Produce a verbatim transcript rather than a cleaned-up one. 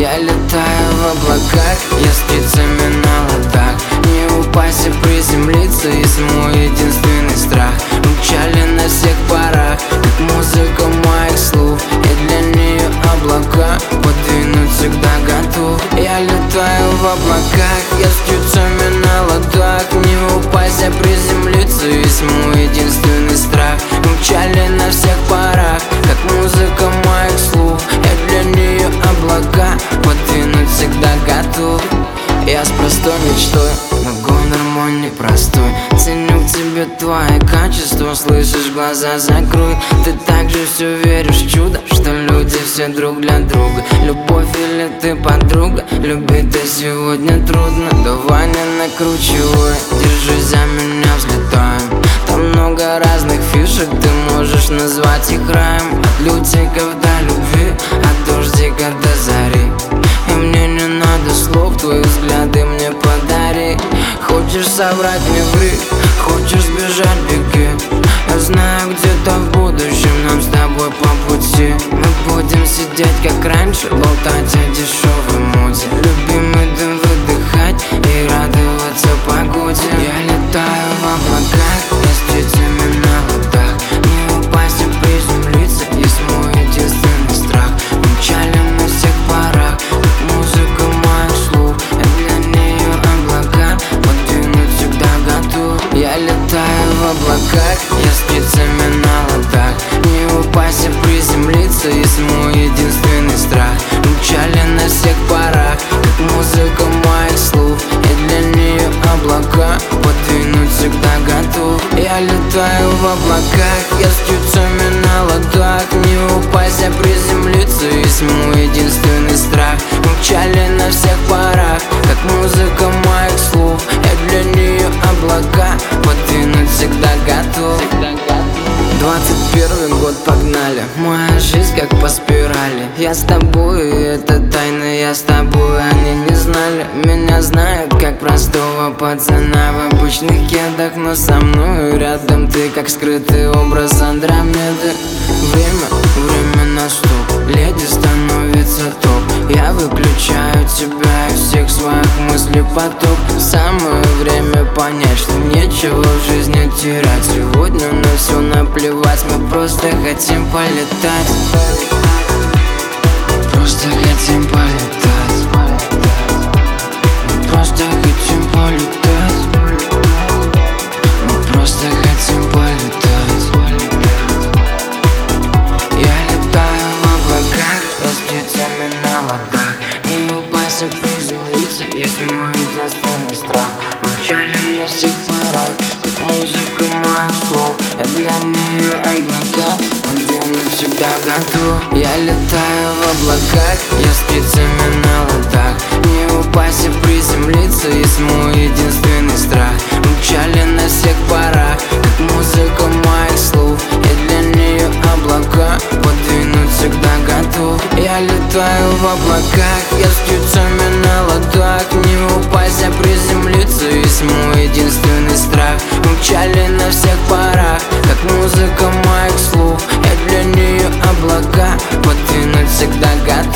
Я летаю в облаках, я с птицами на ладах. Не упасть и приземлиться, есть мой единственный страх. Мчали на всех парах, как музыка моих слов. Я для нее облака, подвинуть всегда готов. Я летаю в облаках, я с птицами на ладах. Не упасть, а приземлиться, есть мой единственный страх. Мчали на всех парах, как музыка моих слов. Я для нее облака, подвинуть всегда готов. Я с простой мечтой, но гонор мой непростой. Ценю к тебе твои качества, слышишь, глаза закрой. Ты также все веришь в чудо, что люди все друг для друга. Любовь или ты подруга, любить ты сегодня трудно. Давай не накручивай, держись за меня, взлетаем. Там много разных фишек, ты можешь назвать их раем. От лютиков до любви, от дождика до зари. И мне не надо слов, твои взгляды мне подари. Хочешь соврать, не ври, хочешь сбежать, беги. Я знаю, где-то в будущем нам с тобой по пути. Мы будем сидеть как раньше, болтать о дешевой моде. Любимый дым выдыхать и радоваться погоде. Я летаю в облаках, я с птицами на ладах. Не упасть и приземлиться, есть мой единственный страх. Мчали на всех парах, как музыка моих слов. Я для нее облака, подвинуть всегда готов. Я летаю в облаках, я с птицами на ладах. Не упасть и приземлиться, есть мой единственный страх. Мчали на всех парах, как музыка моих слов. Я для нее облака, подвинуть всегда готов. Я летаю в облаках, я с птицами на ладах. Не упасть, а приземлиться, есть мой единственный страх. Мчали на всех парах, как музыка моих слов. Я для нее облака, подвинуть всегда готов. Двадцать первый год, погнали. Моя жизнь как по спирали. Я с тобой, и это тайна, я с тобой. Они не знали, меня знают как простого пацана в обычных кедах. Но со мной рядом ты, как скрытый образ Андромеды. Время, время на стоп, леди становится топ. Я выключаю тебя из всех своих мыслей поток. Самое время понять, что нечего в жизни терять. Сегодня на все наплевать, мы просто хотим полетать. Просто хотим полетать. Мы просто хотим полетать. Мы просто хотим полетать. Я летаю в облаках, я с птицами на ладах. Не упасть, а приземлиться, есть мой единственный страх. Мчали на всех парах, как музыка моих слов. Я для нее облака, подвинуть всегда готов. Я летаю в облаках, я с птицами на ладах. Не упасть и приземлиться, есть мой единственный страх. Мчали на всех парах, как музыка моих слов. Я для нее облака, подвинуть всегда готов. Я летаю в облаках, я с птицами на ладах. Не упасть, а приземлиться, есть мой единственный страх. Мчали на всех парах, как музыка моих слов. Я для нее облака, подвинуть всегда готов.